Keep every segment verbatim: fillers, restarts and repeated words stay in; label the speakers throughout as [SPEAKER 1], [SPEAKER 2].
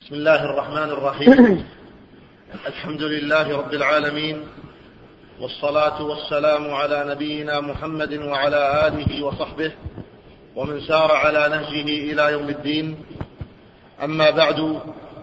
[SPEAKER 1] بسم الله الرحمن الرحيم. الحمد لله رب العالمين، والصلاة والسلام على نبينا محمد وعلى آله وصحبه ومن سار على نهجه إلى يوم الدين. أما بعد،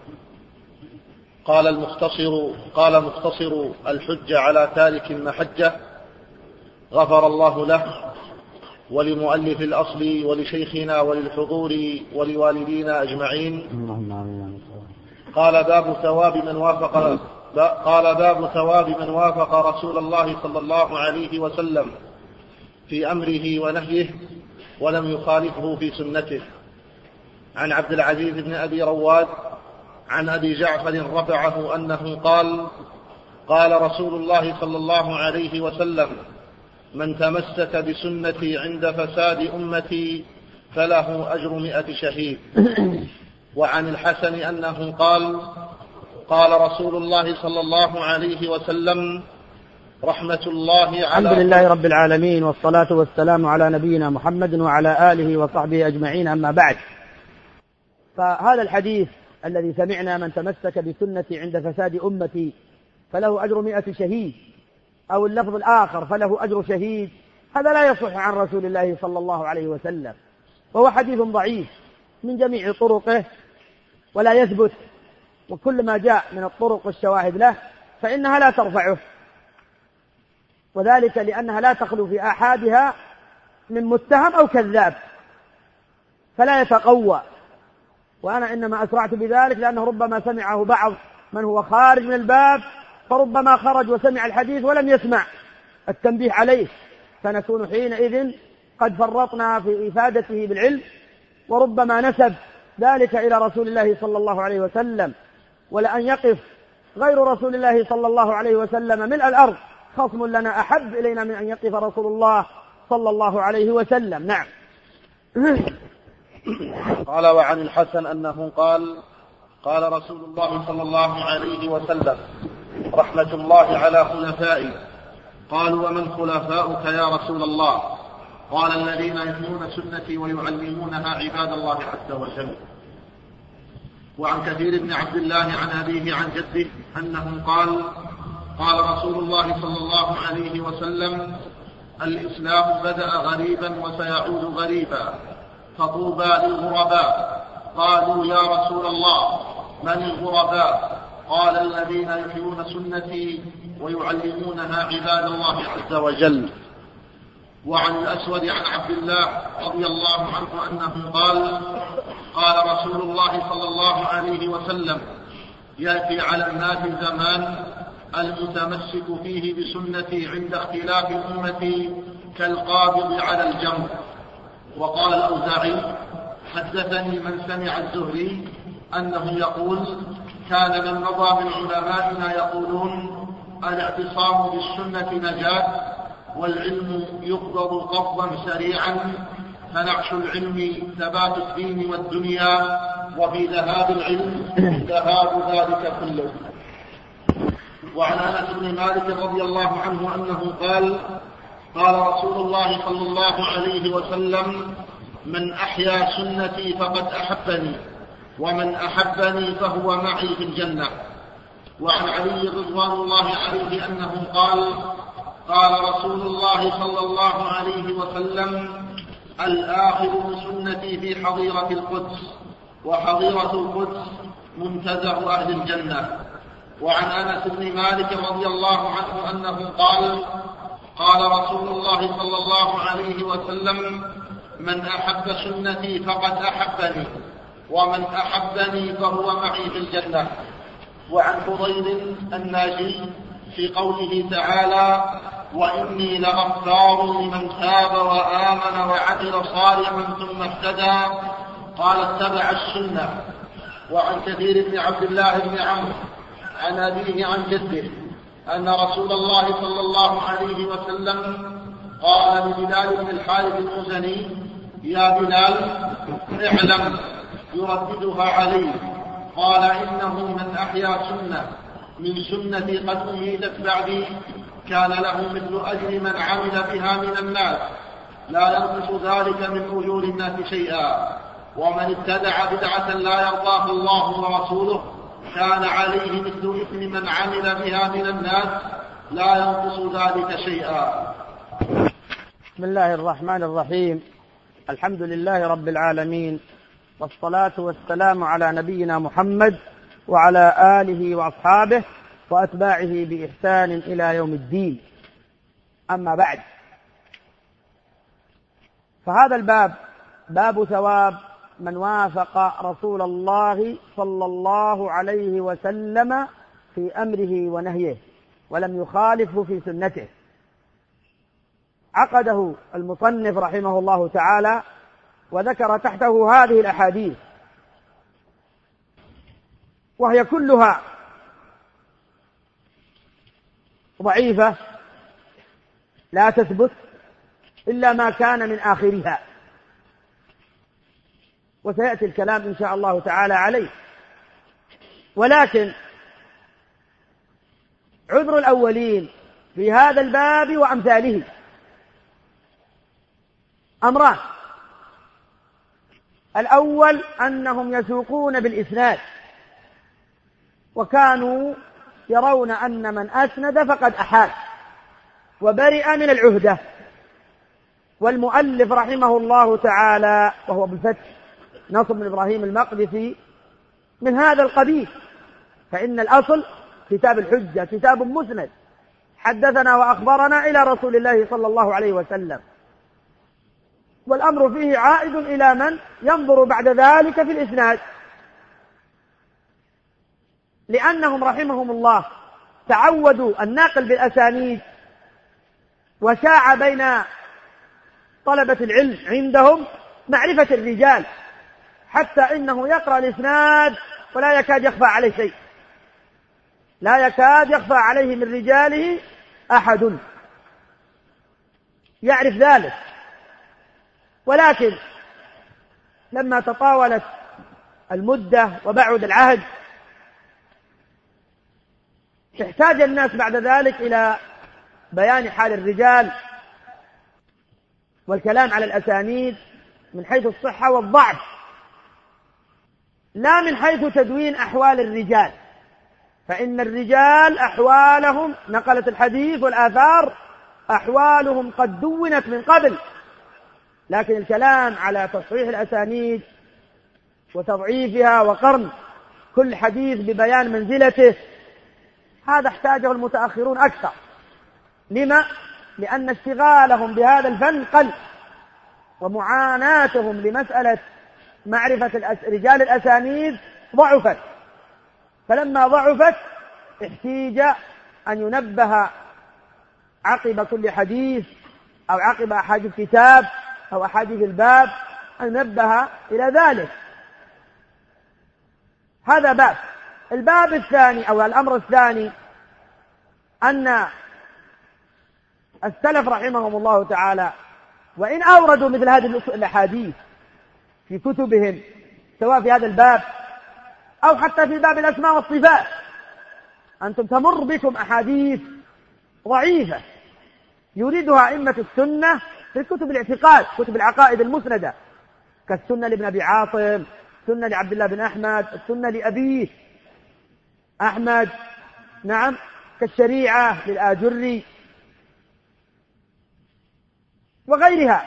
[SPEAKER 1] قال المختصر قال مختصر الحجة على تارك المحجة غفر الله له ولمؤلف الأصل ولشيخنا وللحضور ولوالدينا أجمعين. قال باب ثواب من وافق قال باب ثواب من وافق رسول الله صلى الله عليه وسلم في أمره ونهيه ولم يخالفه في سنته. عن عبد العزيز بن أبي رواد عن أبي جعفر رفعه أنه قال: قال رسول الله صلى الله عليه وسلم: من تمسك بسنتي عند فساد أمتي فله أجر مئة شهيد. وعن الحسن أنه قال: قال رسول الله صلى الله عليه وسلم: رحمة الله على
[SPEAKER 2] الحمد لله رب العالمين، والصلاة والسلام على نبينا محمد وعلى آله وصحبه أجمعين. أما بعد، فهذا الحديث الذي سمعنا: من تمسك بسنتي عند فساد أمتي فله أجر مئة شهيد، أو اللفظ الآخر فله أجر شهيد، هذا لا يصح عن رسول الله صلى الله عليه وسلم، وهو حديث ضعيف من جميع طرقه ولا يثبت، وكل ما جاء من الطرق والشواهد له فإنها لا ترفعه، وذلك لأنها لا تخلو في آحادها من متهم أو كذاب فلا يتقوى. وأنا إنما أسرعت بذلك لأنه ربما سمعه بعض من هو خارج من الباب، فربما خرج وسمع الحديث ولم يسمع التنبيه عليه، فنكون حينئذ قد فرطنا في إفادته بالعلم، وربما نسب ذلك إلى رسول الله صلى الله عليه وسلم. ولأن يقف غير رسول الله صلى الله عليه وسلم ملء الأرض خصم لنا أحب إلينا من أن يقف رسول الله صلى الله عليه وسلم. نعم.
[SPEAKER 1] قال: وعن الحسن أنه قال: قال رسول الله صلى الله عليه وسلم: رحمة الله على خلفائي. قالوا: ومن خلفاؤك يا رسول الله؟ قال: الذين يحيون سنتي ويعلمونها عباد الله عز وجل. وعن كثير بن عبد الله عن أبيه عن جده أنه قال: قال رسول الله صلى الله عليه وسلم: الإسلام بدأ غريبا وسيعود غريبا، فطوبى للغرباء. قالوا: يا رسول الله، من الغرباء؟ قال: الذين يحيون سنتي ويعلمونها عباد الله عز وجل. وعن الأسود عن عبد الله رضي الله عنه أنه قال: قال رسول الله صلى الله عليه وسلم: يأتي على الناس زمان المتمسك فيه بسنتي عند اختلاف أمتي كالقابض على الجمر. وقال الأوزاعي: حدثني من سمع الزهري أنه يقول: كان من مضى من علمائنا يقولون: الاعتصام بالسنة نجاة، والعلم يقبض قبضا سريعا، فنعش العلم ثبات الدين والدنيا، وفي ذهاب العلم ذهاب ذلك كله. وعن أنس بن مالك رضي الله عنه أنه قال: قال رسول الله صلى الله عليه وسلم: من أحيا سنتي فقد أحبني، ومن أحبني فهو معي في الجنة. وعن علي رضوان الله عليه أنه قال: قال رسول الله صلى الله عليه وسلم: الآخذ بسنتي في حظيرة القدس، وحظيرة القدس منتزع أهل الجنة. وعن أنس بن مالك رضي الله عنه أنه قال: قال رسول الله صلى الله عليه وسلم: من أحب سنتي فقد أحبني، ومن أحبني فهو معي في الجنة. وعن فضيل الناجي في قوله تعالى: وإني لغفار لمن تاب وآمن وعمل صالحا ثم اهتدى، قال: اتبع السنة. وعن كثير بن عبد الله بن عمرو عن أبيه عن جده أن رسول الله صلى الله عليه وسلم قال لبلال بن الحارث المزني: يا بلال، اعلم، يرددها عليه. قال: إنه من أحيا سنة من سنتي قد أميتت بعدي كان له مثل أجر من عمل بها من الناس، لا ينقص ذلك من أجور الناس شيئا. ومن ابتدع بدعة لا يرضاها الله ورسوله كان عليه مثل إثم من عمل بها من الناس لا ينقص ذلك شيئا.
[SPEAKER 2] بسم الله الرحمن الرحيم. الحمد لله رب العالمين، والصلاة والسلام على نبينا محمد وعلى آله وأصحابه وأتباعه بإحسان إلى يوم الدين. أما بعد، فهذا الباب باب ثواب من وافق رسول الله صلى الله عليه وسلم في أمره ونهيه ولم يخالفه في سنته. عقده المصنف رحمه الله تعالى وذكر تحته هذه الأحاديث، وهي كلها ضعيفة لا تثبت إلا ما كان من آخرها، وسيأتي الكلام إن شاء الله تعالى عليه. ولكن عذر الأولين في هذا الباب وأمثاله أمران: الأول أنهم يسوقون بالإسناد، وكانوا يرون أن من أسند فقد أحال وبرئ من العهدة. والمؤلف رحمه الله تعالى وهو بالفتح نصر بن إبراهيم المقدسي من هذا القبيل، فإن الأصل كتاب الحجة كتاب مسند حدثنا وأخبرنا إلى رسول الله صلى الله عليه وسلم، والأمر فيه عائد إلى من ينظر بعد ذلك في الإسناد، لأنهم رحمهم الله تعودوا الناقل بالأسانيد، وشاع بين طلبة العلم عندهم معرفة الرجال، حتى إنه يقرأ الإسناد ولا يكاد يخفى عليه شيء، لا يكاد يخفى عليه من رجاله أحد يعرف ذلك. ولكن لما تطاولت المدة وبعد العهد احتاج الناس بعد ذلك إلى بيان حال الرجال والكلام على الأسانيد من حيث الصحة والضعف، لا من حيث تدوين أحوال الرجال، فإن الرجال أحوالهم نقلت الحديث والآثار أحوالهم قد دونت من قبل، لكن الكلام على تصحيح الأسانيد وتضعيفها وقرن كل حديث ببيان منزلته هذا احتاجه المتأخرون أكثر. لما؟ لأن اشتغالهم بهذا الفن قل، ومعاناتهم لمسألة معرفة رجال الأسانيد ضعفت، فلما ضعفت احتاج أن ينبه عقب كل حديث أو عقب أحاديث الكتاب أو أحاديث الباب أن ينبه إلى ذلك. هذا باب. الباب الثاني أو الأمر الثاني أن السلف رحمهم الله تعالى وإن أوردوا مثل هذه الأحاديث في كتبهم سواء في هذا الباب أو حتى في باب الأسماء والصفات، أنتم تمر بكم أحاديث ضعيفة يريدها أئمة السنة في كتب الاعتقاد، كتب العقائد المسندة، كالسنة لابن أبي عاصم، السنة لعبد الله بن أحمد، السنة لأبيه أحمد، نعم، كالشريعة للآجري وغيرها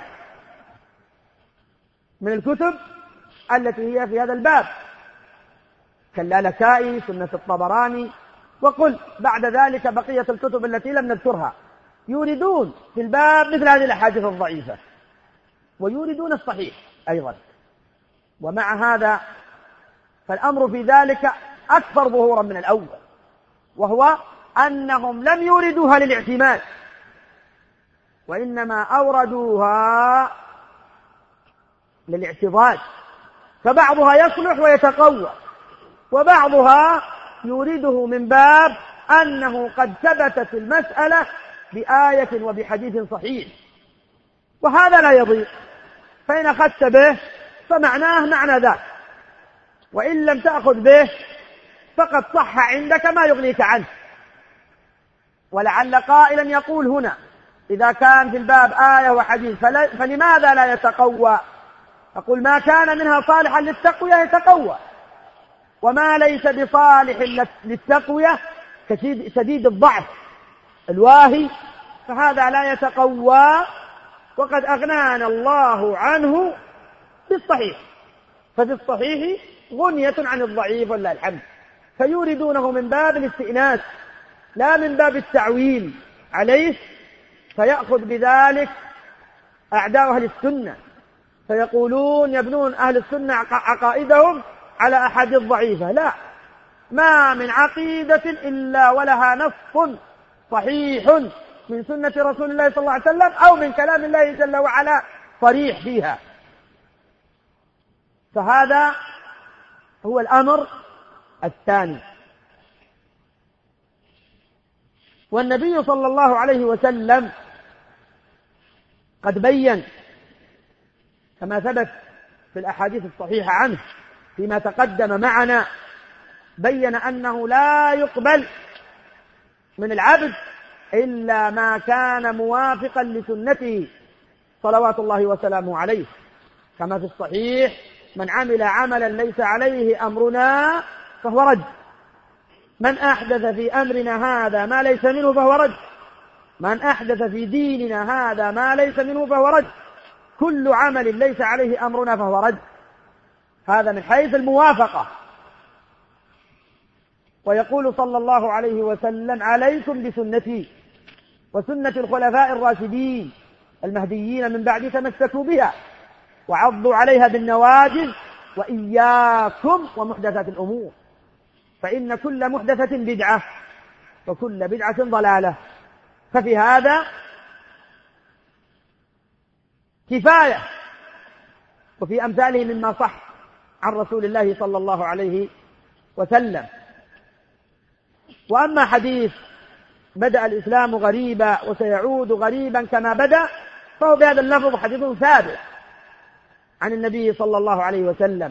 [SPEAKER 2] من الكتب التي هي في هذا الباب، كاللالكائي، سنة الطبراني، وقل بعد ذلك بقية الكتب التي لم نذكرها، يوردون في الباب مثل هذه الأحاديث الضعيفة ويوردون الصحيح أيضا. ومع هذا فالأمر في ذلك أكثر ظهورا من الأول، وهو أنهم لم يوردوها للاعتماد، وإنما أوردوها للاعتضاد، فبعضها يصلح ويتقوى، وبعضها يورده من باب أنه قد ثبتت المسألة بآية وبحديث صحيح، وهذا لا يضيق، فإن أخذت به فمعناه معنى ذاك، وإن لم تأخذ به فقد صح عندك ما يغنيك عنه. ولعل قائلا يقول هنا إذا كان في الباب آية وحديث فلماذا لا يتقوى أقول ما كان منها صالحا للتقوية يتقوى، وما ليس بصالح للتقوية كشديد الضعف الواهي فهذا لا يتقوى، وقد أغنانا الله عنه بالصحيح. ففي الصحيح غنية عن الضعيف ولله الحمد، فيوردونه من باب الاستئناس لا من باب التعويل عليه، فيأخذ بذلك أعداء أهل السنة، فيقولون يبنون أهل السنة عقائدهم على أحاديث ضعيفة. لا، ما من عقيدة إلا ولها نص صحيح من سنة رسول الله صلى الله عليه وسلم أو من كلام الله جل وعلا صريح فيها. فهذا هو الأمر الثاني. والنبي صلى الله عليه وسلم قد بين كما ثبت في الأحاديث الصحيحة عنه فيما تقدم معنا، بين أنه لا يقبل من العبد إلا ما كان موافقا لسنته صلوات الله وسلامه عليه، كما في الصحيح: من عمل عملا ليس عليه أمرنا فهو رد، من أحدث في أمرنا هذا ما ليس منه فهو رد، من أحدث في ديننا هذا ما ليس منه فهو رد، كل عمل ليس عليه أمرنا فهو رد. هذا من حيث الموافقة. ويقول صلى الله عليه وسلم: عليكم بسنتي وسنة الخلفاء الراشدين المهديين من بعد تمسكوا بها وعضوا عليها بالنواجذ وإياكم ومحدثات الأمور، فإن كل محدثة بدعة وكل بدعة ضلالة. ففي هذا كفاية، وفي أمثاله مما صح عن رسول الله صلى الله عليه وسلم. وأما حديث بدأ الإسلام غريبا وسيعود غريبا كما بدأ، فهو بهذا اللفظ حديث ثابت عن النبي صلى الله عليه وسلم.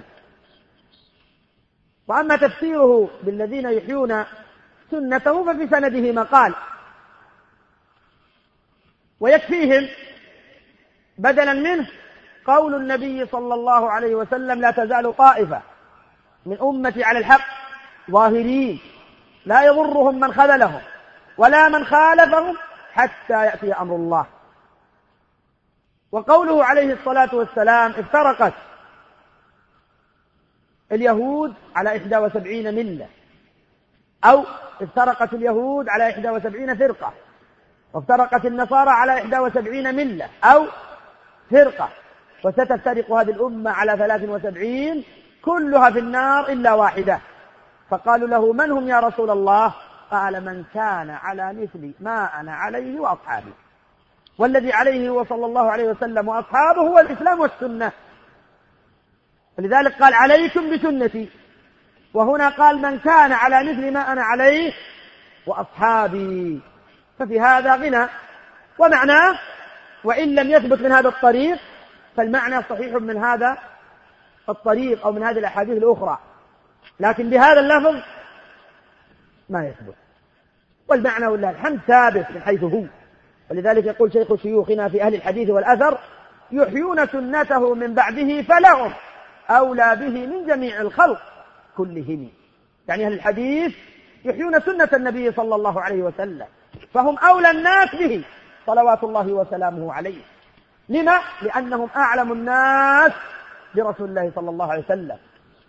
[SPEAKER 2] وأما تفسيره بالذين يحيون سنته ففي سنده مقال، ويكفيهم بدلا منه قول النبي صلى الله عليه وسلم: لا تزال طائفة من أمتي على الحق ظاهرين لا يضرهم من خذلهم ولا من خالفهم حتى يأتي أمر الله. وقوله عليه الصلاة والسلام: افترقت اليهود على إحدى وسبعين ملة، أو افترقت اليهود على إحدى وسبعين فرقة، وافترقت النصارى على إحدى وسبعين ملة أو فرقة، وستفترق هذه الأمة على ثلاث وسبعين كلها في النار إلا واحدة. فقالوا له: من هم يا رسول الله؟ قال: من كان على مثل ما أنا عليه وأصحابي. والذي عليه هو صلى الله عليه وسلم وأصحابه هو الإسلام والسنة. ولذلك قال: عليكم بسنتي، وهنا قال: من كان على مثل ما أنا عليه وأصحابي. ففي هذا غنى. ومعناه وإن لم يثبت من هذا الطريق فالمعنى صحيح من هذا الطريق أو من هذه الأحاديث الأخرى، لكن بهذا اللفظ ما يثبت، والمعنى والله الحمد ثابت من حيث هو. ولذلك يقول شيخ شيوخنا في أهل الحديث والأثر: يحيون سنته من بعده فلهم أولى به من جميع الخلق كلهم. يعني أهل الحديث يحيون سنة النبي صلى الله عليه وسلم، فهم أولى الناس به صلوات الله وسلامه عليه. لما؟ لأنهم أعلم الناس برسول الله صلى الله عليه وسلم.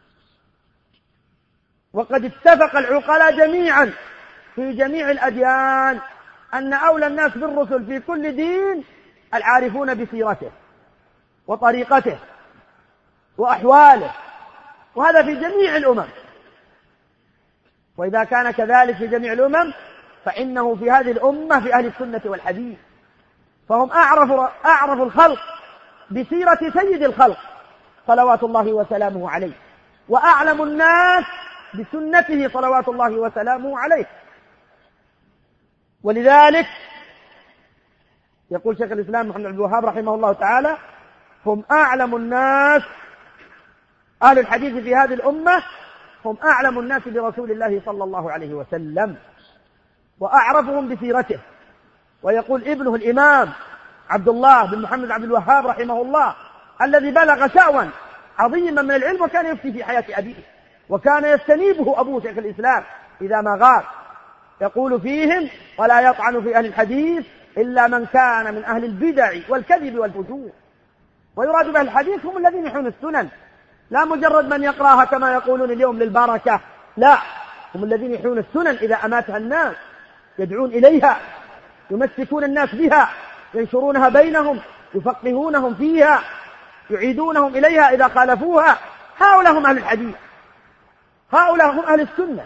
[SPEAKER 2] وقد اتفق العقلاء جميعا في جميع الأديان أن أولى الناس بالرسل في كل دين العارفون بسيرته وطريقته وأحواله، وهذا في جميع الأمم. وإذا كان كذلك في جميع الأمم فإنه في هذه الأمة في أهل السنة والحديث، فهم أعرف, أعرف الخلق بسيرة سيد الخلق صلوات الله وسلامه عليه، وأعلم الناس بسنته صلوات الله وسلامه عليه. ولذلك يقول شيخ الإسلام محمد بن عبد الوهاب رحمه الله تعالى: هم أعلم الناس، أهل الحديث في هذه الأمة هم أعلم الناس برسول الله صلى الله عليه وسلم وأعرفهم بسيرته. ويقول ابنه الإمام عبد الله بن محمد عبد الوهاب رحمه الله: الذي بلغ شأوا عظيما من العلم وكان يفتي في حياة أبيه، وكان يستنيبه أبوه شيخ الإسلام إذا ما غاب، يقول فيهم: ولا يطعن في أهل الحديث إلا من كان من أهل البدع والكذب والفجور. ويراد بأهل الحديث هم الذين يحيون السنن، لا مجرد من يقرأها كما يقولون اليوم للبركة، لا، هم الذين يحيون السنن إذا أماتها الناس، يدعون إليها، يمسكون الناس بها، ينشرونها بينهم، يفقهونهم فيها، يعيدونهم إليها إذا خالفوها. هؤلاء هم أهل الحديث، هؤلاء هم أهل السنة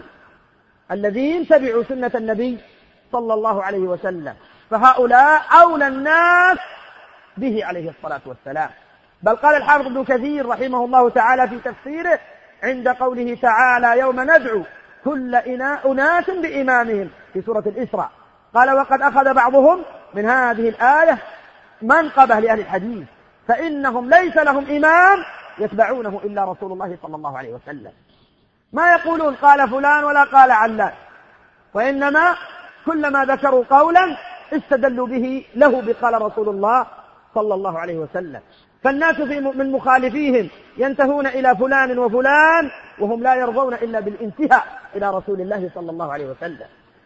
[SPEAKER 2] الذين تبعوا سنة النبي صلى الله عليه وسلم، فهؤلاء أولى الناس به عليه الصلاة والسلام. بل قال الحافظ ابن كثير رحمه الله تعالى في تفسيره عند قوله تعالى: يوم ندعو كل أناس بإمامهم، في سورة الإسراء، قال: وقد أخذ بعضهم من هذه الآية منقبة لأهل الحديث، فإنهم ليس لهم إمام يتبعونه إلا رسول الله صلى الله عليه وسلم. ما يقولون قال فلان ولا قال علان، وإنما كلما ذكروا قولا استدلوا به له بقال رسول الله صلى الله عليه وسلم. فالناس في من مخالفيهم ينتهون إلى فلان وفلان، وهم لا يرضون إلا بالانتهاء إلى رسول الله صلى الله عليه وسلم.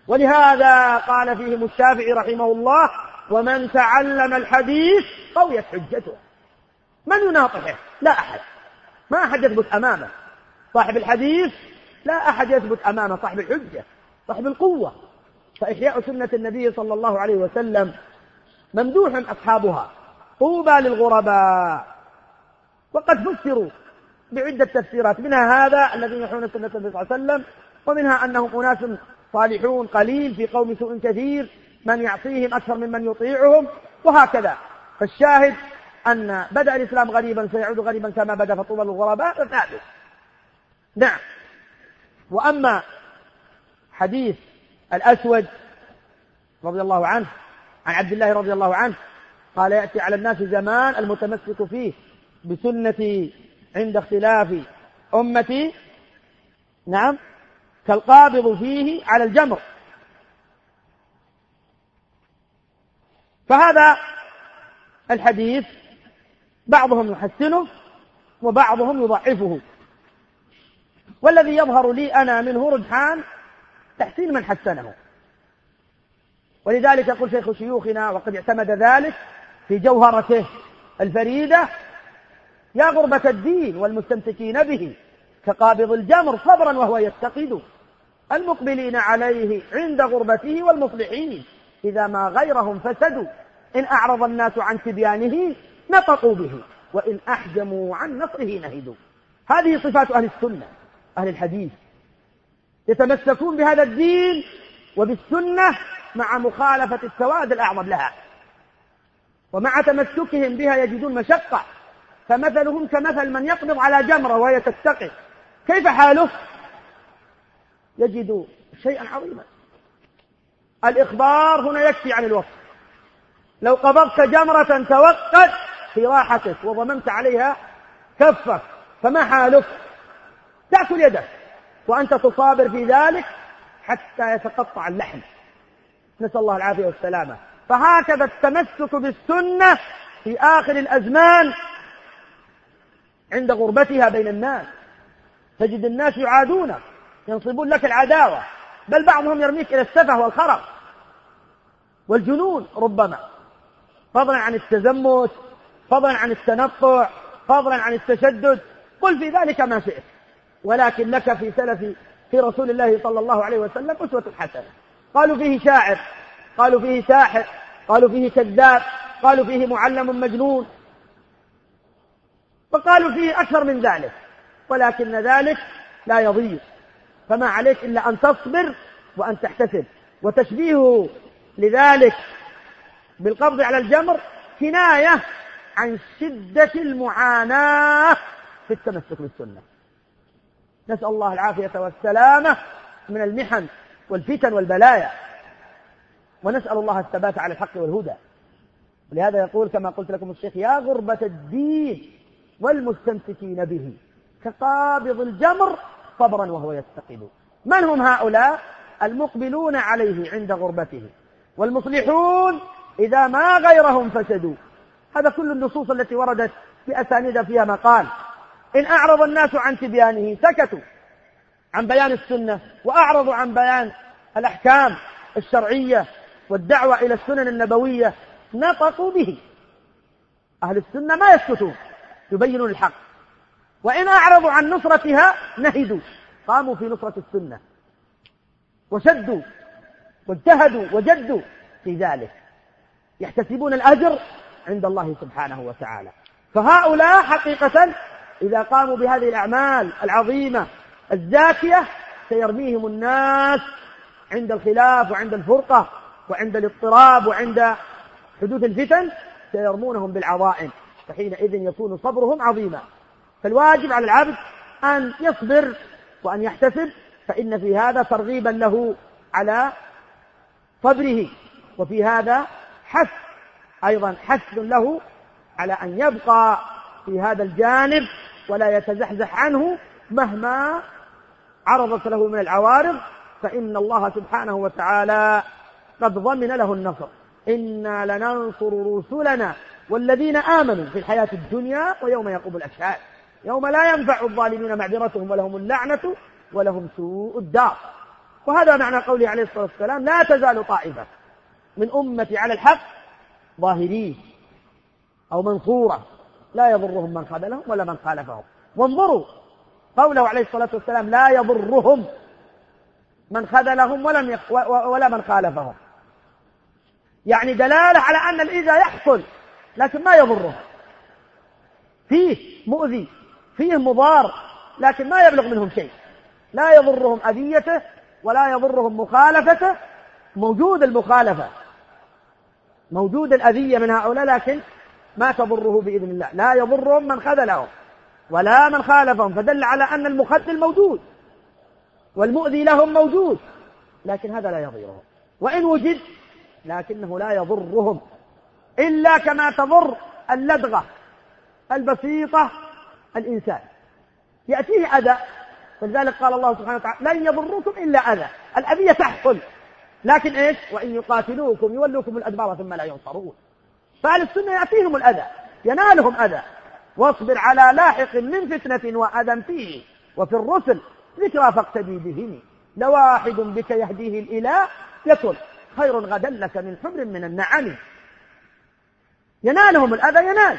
[SPEAKER 2] ولهذا قال فيهم الشافعي رحمه الله: ومن تعلم الحديث قويت حجته. من يناطحه؟ لا أحد، ما أحد يثبت أمامه. صاحب الحديث لا أحد يثبت أمامه، صاحب الحجة، صاحب القوة. فإحياء سنة النبي صلى الله عليه وسلم ممدوح أصحابها، طوبى للغرباء. وقد فسروا بعدة تفسيرات، منها هذا الذين يحيون سنة النبي صلى الله عليه وسلم، ومنها أنهم أناس صالحون قليل في قوم سوء كثير، من يعصيهم أكثر ممن يطيعهم، وهكذا. فالشاهد أن بدأ الإسلام غريبا سيعود غريبا كما بدأ، فطوبى للغرباء فثابت. نعم. وأما حديث الأسود رضي الله عنه عن عبد الله رضي الله عنه قال: يأتي على الناس زمان المتمسك فيه بسنتي عند اختلاف أمتي، نعم، كالقابض فيه على الجمر. فهذا الحديث بعضهم يحسنه وبعضهم يضعفه، والذي يظهر لي أنا منه رجحان تحسين من حسنه. ولذلك يقول شيخ شيوخنا وقد اعتمد ذلك في جوهرته الفريدة: يا غربة الدين والمستمسكين به كقابض الجمر صبرا وهو يفتقد، المقبلين عليه عند غربته والمصلحين إذا ما غيرهم فسدوا، إن أعرض الناس عن تبيانه نطقوا به، وإن أحجموا عن نصره نهدوا. هذه صفات أهل السنة، أهل الحديث، يتمسكون بهذا الدين وبالسنة مع مخالفة السواد الأعظم لها، ومع تمسكهم بها يجدون مشقة، فمثلهم كمثل من يقبض على جمرة وهي تتقي، كيف حاله؟ يجد شيئا عظيما. الإخبار هنا يكفي عن الوصف. لو قبضت جمرة توقد في راحتك وضممت عليها كفك، فما حالك؟ تأكل يدك وأنت تصابر في ذلك حتى يتقطع اللحم، نسأل الله العافية والسلامة. فهكذا التمسك بالسنة في آخر الأزمان عند غربتها بين الناس، تجد الناس يعادونك، ينصبون لك العداوة، بل بعضهم يرميك إلى السفه والخرف والجنون ربما، فضلا عن التزمت، فضلا عن التنطع، فضلا عن التشدد، قل في ذلك ما شئت، ولكن لك في سلف في رسول الله صلى الله عليه وسلم أسوة حسنة. قالوا فيه شاعر، قالوا فيه ساحر، قالوا فيه كذاب، قالوا فيه معلم مجنون، وقالوا فيه أكثر من ذلك، ولكن ذلك لا يضير. فما عليك إلا أن تصبر وأن تحتسب. وتشبيهه لذلك بالقبض على الجمر كناية عن شدة المعاناة في التمسك بالسنة، نسأل الله العافية والسلامة من المحن والفتن والبلايا، ونسأل الله الثبات على الحق والهدى. ولهذا يقول كما قلت لكم الشيخ: يا غربة الدين والمستمسكين به كقابض الجمر صبرا وهو يفتقد. من هم هؤلاء؟ المقبلون عليه عند غربته، والمصلحون إذا ما غيرهم فسدوا. هذا كل النصوص التي وردت بأسانيد فيها مقال. إن أعرض الناس عن تبيانه سكتوا عن بيان السنة وأعرضوا عن بيان الأحكام الشرعية والدعوة إلى السنن النبوية نطقوا به. أهل السنة ما يسكتون، يبينون الحق. وإن أعرضوا عن نصرتها نهدوا، قاموا في نصرة السنة وشدوا واجتهدوا وجدوا في ذلك، يحتسبون الأجر عند الله سبحانه وتعالى. فهؤلاء حقيقة إذا قاموا بهذه الأعمال العظيمة الزاكية سيرميهم الناس عند الخلاف وعند الفرقة وعند الاضطراب وعند حدوث الفتن، سيرمونهم بالعظائم، فحينئذ يكون صبرهم عظيما. فالواجب على العبد أن يصبر وأن يحتسب، فإن في هذا ترغيبا له على صبره، وفي هذا حث أيضا حث له على أن يبقى في هذا الجانب ولا يتزحزح عنه مهما عرضت له من العوارض، فإن الله سبحانه وتعالى قد ضمن له النصر. إنا لننصر رسلنا والذين آمنوا في الحياة الدنيا ويوم يقوم الأشهاد يوم لا ينفع الظالمين معذرتهم ولهم اللعنة ولهم سوء الدار. وهذا معنى قوله عليه الصلاة والسلام: لا تزال طائفة من أمتي على الحق ظاهرين أو منصورة لا يضرهم من خذلهم ولا من خالفهم. وانظروا قوله عليه الصلاة والسلام: لا يضرهم من خذلهم ولم يخ... ولا من خالفهم، يعني دلالة على أن الإيذاء يحصل لكن ما يضرهم، فيه مؤذي فيه مضار لكن ما يبلغ منهم شيء، لا يضرهم أذيته ولا يضرهم مخالفته. موجود المخالفة، موجود الأذية من هؤلاء لكن ما تضره بإذن الله. لا يضرهم من خذلهم ولا من خالفهم، فدل على أن المخذل موجود والمؤذي لهم موجود، لكن هذا لا يضرهم، وإن وجد لكنه لا يضرهم إلا كما تضر اللدغة البسيطة الإنسان، يأتيه أذى. فلذلك قال الله سبحانه وتعالى: لن يضركم إلا أذى. الأذية تحصل لكن إيش؟ وإن يقاتلوكم يولوكم الأدبار ثم لا ينصرون. فأهل السنة يأتيهم الأذى، ينالهم أذى. واصبر على لاحق من فتنة وأذى فيه وفي الرسل ذكرى فاقتدي بهم، لواحد بك يهديه الإله يكن خير غدا لك من حمر من النعم. ينالهم الأذى ينال،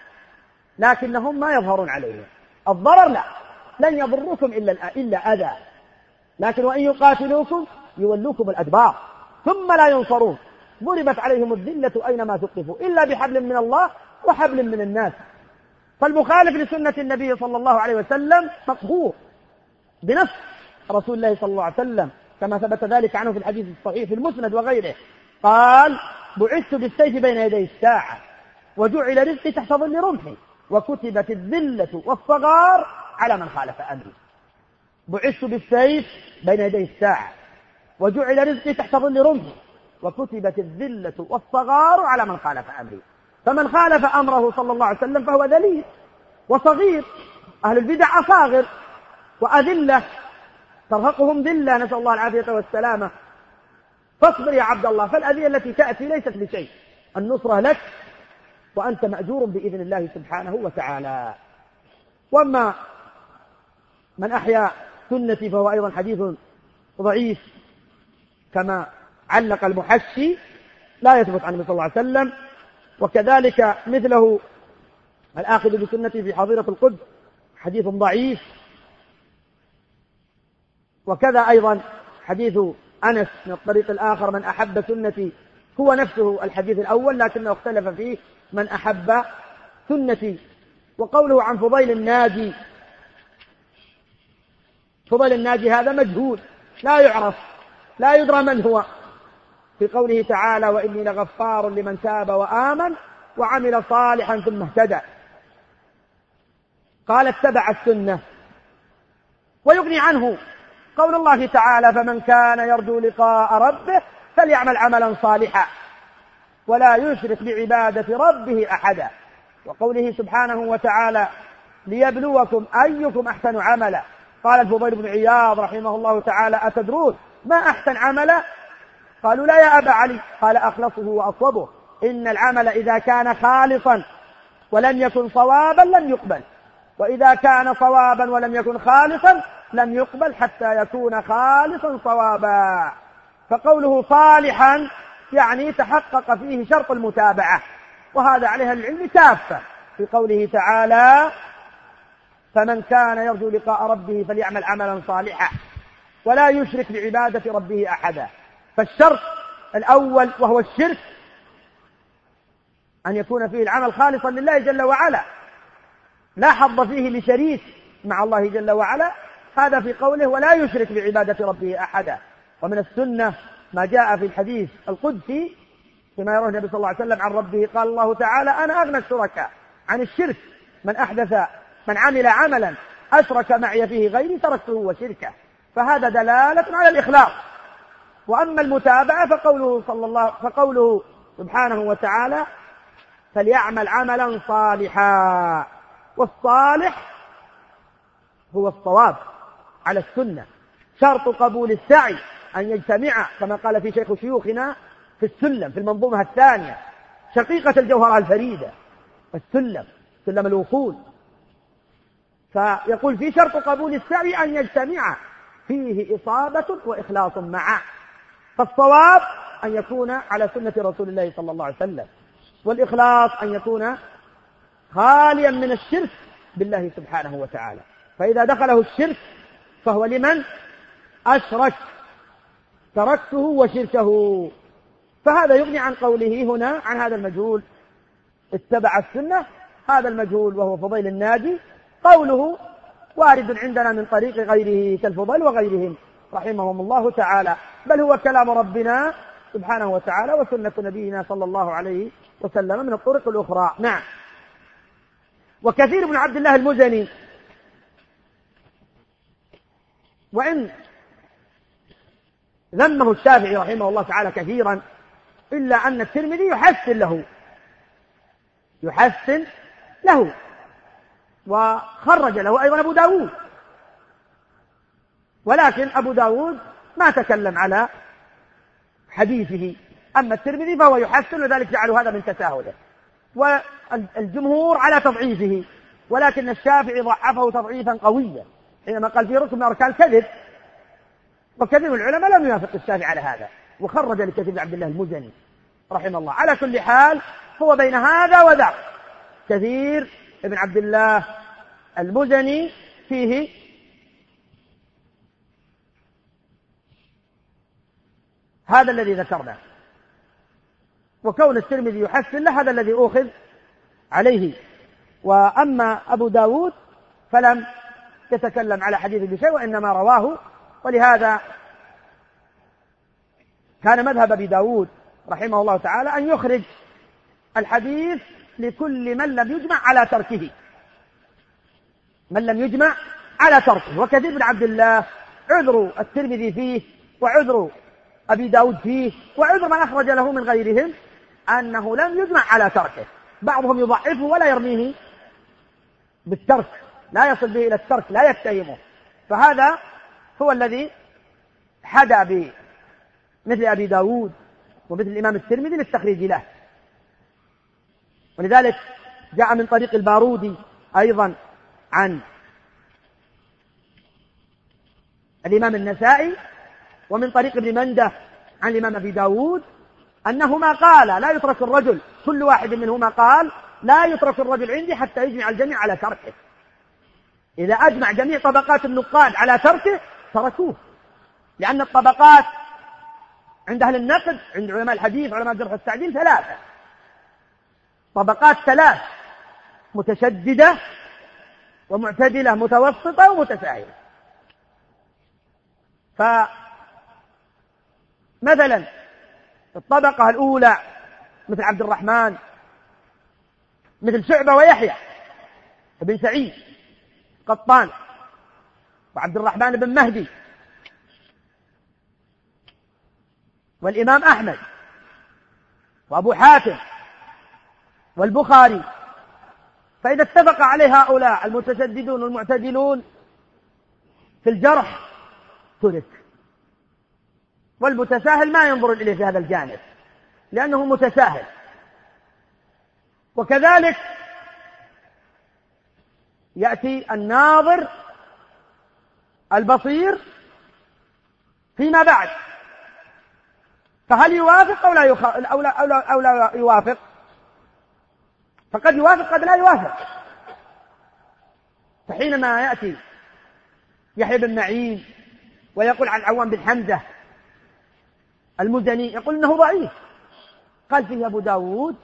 [SPEAKER 2] لكنهم ما يظهرون عليه الضرر. لا، لن يضركم إلا إلا أذى، لكن وإن يقاتلوكم يولوكم الأدبار ثم لا ينصرون. ضربت عليهم الذلة أينما ثقفوا إلا بحبل من الله وحبل من الناس. فالمخالف لسنة النبي صلى الله عليه وسلم مقهور بنص رسول الله صلى الله عليه وسلم، كما ثبت ذلك عنه في الحديث الصحيح في المسند وغيره. قال: بعثت بالسيف بين يدي الساعة وجعل رزقي تحت ظل رمحي وكتبت الذلة والصغار على من خالف أمري. بعثت بالسيف بين يدي الساعة وجعل رزقي تحت ظل رمحي وكتبت الذلة والصغار على من خالف أمري. فمن خالف أمره صلى الله عليه وسلم فهو ذليل وصغير. أهل البدع أصاغر وأذلة ترهقهم ذلة، نسأل الله العافية والسلامة. فاصبر يا عبد الله، فالأذية التي تأتي ليست لشيء، النصرة لك وأنت مأجور بإذن الله سبحانه وتعالى. وأما من أحيا سنتي فهو أيضا حديث ضعيف كما علق المحشي، لا يثبت عن النبي صلى الله عليه وسلم. وكذلك مثله الآخذ بسنتي في حظيرة القدس حديث ضعيف. وكذا أيضا حديث أنس من الطريق الآخر: من أحب سنتي، هو نفسه الحديث الأول لكنه اختلف فيه من أحب سنتي. وقوله عن فضيل الناجي، فضيل الناجي هذا مجهول لا يعرف لا يدرى من هو، في قوله تعالى: وإني لغفار لمن تاب وآمن وعمل صالحا ثم اهتدى. قال: اتبع السنة. ويغني عنه قول الله تعالى: فمن كان يرجو لقاء ربه فليعمل عملا صالحا ولا يشرك بعبادة ربه أحدا. وقوله سبحانه وتعالى: ليبلوكم أيكم أحسن عملا. قال الفضيل بن عياض رحمه الله تعالى: أتدرون ما أحسن عملا؟ قالوا: لا يا أبا علي. قال: أخلصه وأصوبه. إن العمل إذا كان خالصا ولم يكن صوابا لم يقبل، وإذا كان صوابا ولم يكن خالصا لم يقبل حتى يكون خالصا صوابا. فقوله صالحا يعني تحقق فيه شرط المتابعة، وهذا عليها العلم كافة في قوله تعالى فمن كان يرجو لقاء ربه فليعمل عملا صالحا ولا يشرك بعبادة ربه أحدا. فالشرط الأول وهو الشرك أن يكون فيه العمل خالصا لله جل وعلا، لا حظ فيه لشريك مع الله جل وعلا، هذا في قوله ولا يشرك بعبادة ربه أحدا. ومن السنة ما جاء في الحديث القدسي فيما يروه النبي صلى الله عليه وسلم عن ربه، قال الله تعالى أنا أغنى الشركاء عن الشرك، من أحدث من عمل عملا أشرك معي فيه غيري تركته وشركه. فهذا دلالة على الإخلاص. وأما المتابعة فقوله صلى الله فقوله سبحانه وتعالى فليعمل عملا صالحا، والصالح هو الصواب على السنة. شرط قبول السعي أن يجتمع كما قال في شيخ شيوخنا في السلم في المنظومة الثانية شقيقة الجوهرة الفريدة، السلم سلم الوصول، فيقول في شرط قبول السعي أن يجتمع فيه إصابة وإخلاص معه. فالصواب أن يكون على سنة رسول الله صلى الله عليه وسلم، والإخلاص أن يكون خاليا من الشرك بالله سبحانه وتعالى. فإذا دخله الشرك فهو لمن أشرك تركته وشركه. فهذا يغني عن قوله هنا عن هذا المجهول اتبع السنة، هذا المجهول وهو فضيل الناجي. قوله وارد عندنا من طريق غيره كالفضيل وغيرهم رحمهم الله تعالى، بل هو كلام ربنا سبحانه وتعالى وسنة نبينا صلى الله عليه وسلم من الطرق الأخرى. نعم. وكثير بن عبد الله المزني وإن ذمه الشافعي رحمه الله تعالى كثيرا إلا أن الترمذي يحسن له يحسن له وخرج له أيضا أبو داود، ولكن أبو داود ما تكلم على حديثه. أما الترمذي فهو يحسن، وذلك جعلوا هذا من تساهله، والجمهور على تضعيفه، ولكن الشافعي ضعفه تضعيفا قويا حينما قال في ركن من أركان كذب، وكثير من العلماء لم يوافق الشافعي على هذا وخرج لكثير بن عبد الله المزني رحمه الله. على كل حال هو بين هذا وذاك. كثير بن عبد الله المزني فيه هذا الذي ذكرناه، وكون الترمذي يحسن له هذا الذي أخذ عليه. وأما أبو داود فلم يتكلم على حديث بشيء وإنما رواه، ولهذا كان مذهب أبي داود رحمه الله تعالى أن يخرج الحديث لكل من لم يجمع على تركه من لم يجمع على تركه. وكثير بن عبد الله عذر الترمذي فيه وعذر أبي داود فيه وعذر من أخرج له من غيرهم أنه لم يجمع على تركه. بعضهم يضعفه ولا يرميه بالترك، لا يصل به إلى الترك، لا يتهمه. فهذا هو الذي حدا بمثل أبي داود ومثل الإمام الترمذي للتخريج له. ولذلك جاء من طريق البارودي أيضا عن الإمام النسائي ومن طريق ابن منده عن الإمام أبي داود أنهما قال لا يترك الرجل، كل واحد منهما قال لا يترك الرجل عندي حتى يجمع الجميع على تركه. إذا أجمع جميع طبقات النقاد على تركه تركوه، لأن الطبقات عند أهل النقد عند علماء الحديث علماء الجرح والتعديل ثلاثة طبقات، ثلاث: متشددة ومعتدلة متوسطة ومتساهلة. فمثلا الطبقة الأولى مثل عبد الرحمن مثل شعبة ويحيى بن سعيد قطان وعبد الرحمن بن مهدي والإمام أحمد وأبو حاتم والبخاري. فإذا اتفق عليه هؤلاء المتشددون والمعتدلون في الجرح ترك، والمتساهل ما ينظر إليه في هذا الجانب لأنه متساهل. وكذلك يأتي الناظر البصير فيما بعد، فهل يوافق أو لا, يخ... أو لا... أو لا... أو لا يوافق؟ فقد يوافق قد لا يوافق. فحينما يأتي يحيى بن معين ويقول عن عوام بن حمزة المزني يقول إنه ضعيف، قال فيه أبو داود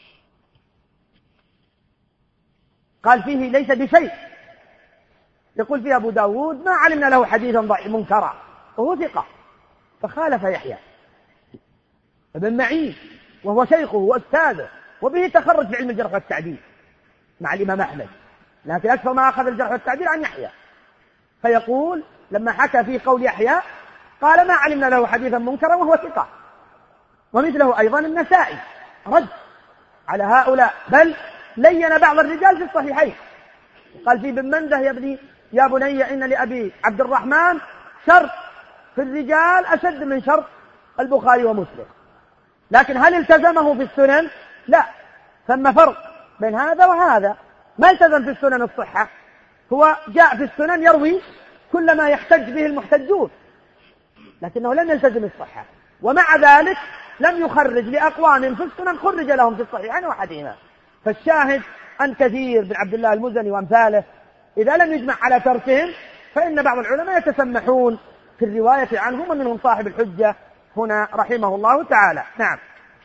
[SPEAKER 2] قال فيه ليس بشيء، يقول فيه أبو داود ما علمنا له حديثا ضعيف منكرا وهو ثقة، فخالف يحيى بن معين وهو شيخه وأستاذه وبه تخرج في علم الجرح والتعديل مع الإمام أحمد، لكن أكثر ما أخذ الجرح والتعديل عن يحيى. فيقول لما حكى في قول يحيى قال ما علمنا له حديثا منكرا وهو ثقة. ومثله أيضا النسائي رد على هؤلاء، بل لين بعض الرجال في الصحيحين، قال في بن منده يا ابني يا بني إن لأبي عبد الرحمن شرط في الرجال أشد من شرط البخاري ومسلم، لكن هل التزمه في السنن؟ لا، ثم فرق بين هذا وهذا. ما التزم في السنن الصحة، هو جاء في السنن يروي كل ما يحتج به المحتجون، لكنه لم يلتزم الصحة، ومع ذلك لم يخرج لأقوام في السنن خرج لهم في الصحيحين وحديثا. فالشاهد أن كثير بن عبد الله المزني وأمثاله إذا لم يجمع على تركهم فإن بعض العلماء يتسمحون في الرواية عنهم، ومنهم صاحب الحجة هنا رحمه الله تعالى. نعم.